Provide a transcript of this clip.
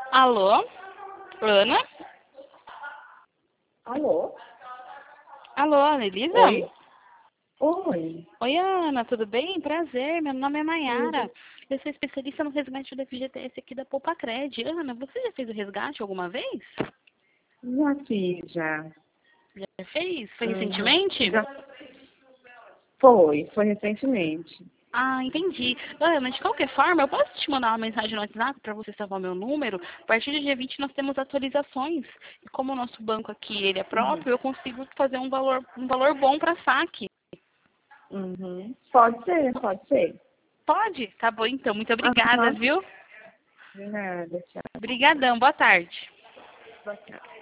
Alô? Ana? Alô? Alô, Ana Elisa? Oi? Oi. Oi, Ana, tudo bem? Prazer, meu nome é Mayara. Tudo. Eu sou especialista no resgate do FGTS aqui da Poupacred. Ana, você já fez o resgate alguma vez? Já fiz, já. Já fez? Foi Uhum. recentemente? Já foi recentemente. Ah, entendi. Ana, de qualquer forma, eu posso te mandar uma mensagem no WhatsApp para você salvar meu número? A partir do dia 20 nós temos atualizações. E como o nosso banco aqui ele é Uhum. próprio, eu consigo fazer um valor bom para saque. Uhum. Pode ser, pode ser. Pode? Tá bom, então. Muito obrigada, Aham. viu? De nada, tchau. Obrigadão. Boa tarde. Boa tarde.